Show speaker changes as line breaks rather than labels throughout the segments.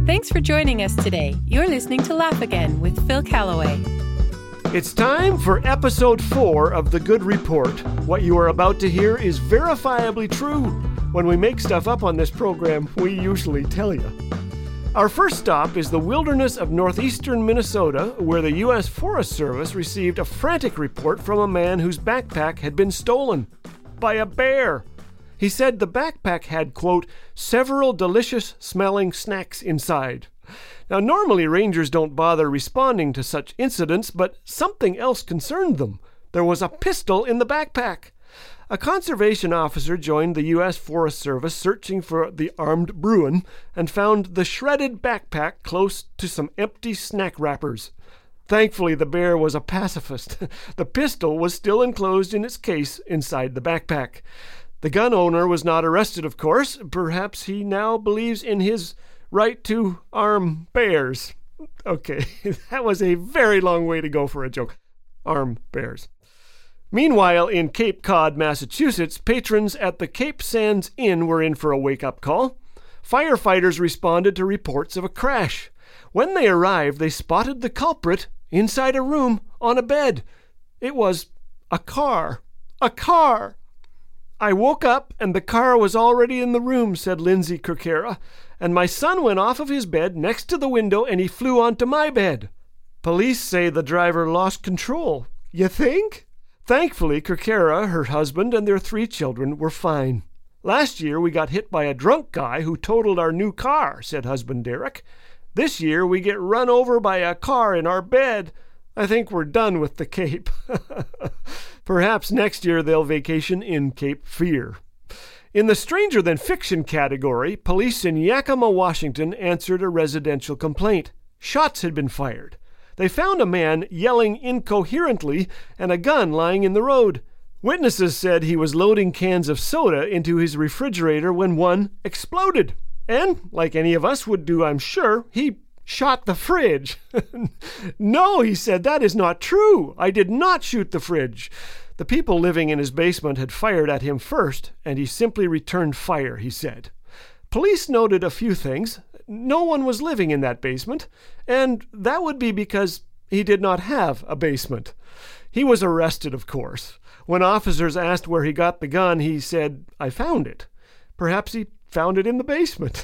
Thanks for joining us today. You're listening to Laugh Again with Phil Callaway.
It's time for episode 4 of The Good Report. What you are about to hear is verifiably true. When we make stuff up on this program, we usually tell you. Our first stop is the wilderness of northeastern Minnesota, where the U.S. Forest Service received a frantic report from a man whose backpack had been stolen by a bear. He said the backpack had, quote, several delicious-smelling snacks inside. Now, normally rangers don't bother responding to such incidents, but something else concerned them. There was a pistol in the backpack. A conservation officer joined the U.S. Forest Service searching for the armed Bruin and found the shredded backpack close to some empty snack wrappers. Thankfully, the bear was a pacifist. The pistol was still enclosed in its case inside the backpack. The gun owner was not arrested, of course. Perhaps he now believes in his right to arm bears. Okay, that was a very long way to go for a joke. Arm bears. Meanwhile, in Cape Cod, Massachusetts, patrons at the Cape Sands Inn were in for a wake-up call. Firefighters responded to reports of a crash. When they arrived, they spotted the culprit inside a room on a bed. It was a car. A car! I woke up and the car was already in the room, said Lindsay Kirkera, and my son went off of his bed next to the window and he flew onto my bed. Police say the driver lost control. You think? Thankfully, Kirkera, her husband, and their 3 children were fine. Last year we got hit by a drunk guy who totaled our new car, said husband Derek. This year we get run over by a car in our bed. I think we're done with the Cape. Perhaps next year they'll vacation in Cape Fear. In the stranger than fiction category, police in Yakima, Washington answered a residential complaint. Shots had been fired. They found a man yelling incoherently and a gun lying in the road. Witnesses said he was loading cans of soda into his refrigerator when one exploded. And, like any of us would do, I'm sure, he shot the fridge. No, he said, that is not true. I did not shoot the fridge. The people living in his basement had fired at him first, and he simply returned fire, he said. Police noted a few things. No one was living in that basement, and that would be because he did not have a basement. He was arrested, of course. When officers asked where he got the gun, he said, I found it. Perhaps he found it in the basement.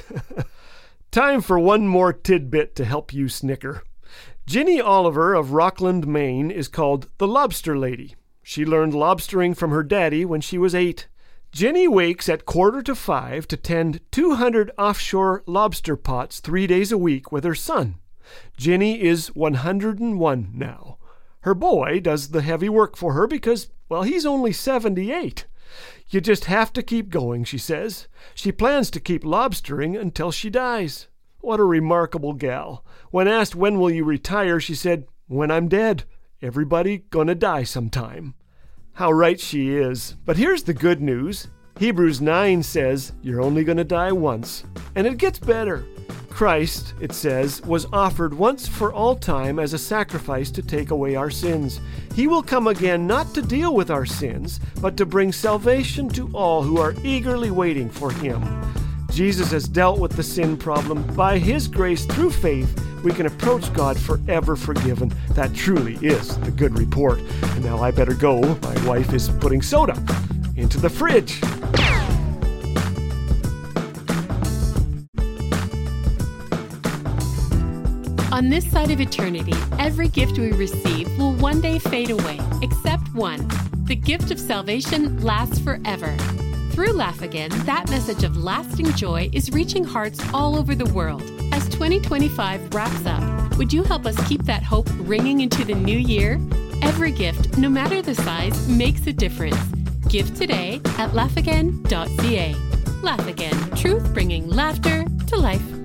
Time for one more tidbit to help you snicker. Ginny Oliver of Rockland, Maine is called the Lobster Lady. She learned lobstering from her daddy when she was 8. Ginny wakes at 4:45 to tend 200 offshore lobster pots 3 days a week with her son. Ginny is 101 now. Her boy does the heavy work for her because, well, he's only 78. You just have to keep going, she says. She plans to keep lobstering until she dies. What a remarkable gal. When asked when will you retire, she said, when I'm dead. Everybody gonna die sometime. How right she is. But here's the good news. Hebrews 9 says you're only gonna die once. And it gets better. Christ, it says, was offered once for all time as a sacrifice to take away our sins. He will come again not to deal with our sins, but to bring salvation to all who are eagerly waiting for him. Jesus has dealt with the sin problem. By his grace, through faith, we can approach God forever forgiven. That truly is the good report. And now I better go. My wife is putting soda into the fridge.
On this side of eternity, every gift we receive will one day fade away, except one. The gift of salvation lasts forever. Through Laugh Again, that message of lasting joy is reaching hearts all over the world. As 2025 wraps up, would you help us keep that hope ringing into the new year? Every gift, no matter the size, makes a difference. Give today at laughagain.ca. Laugh Again, truth bringing laughter to life.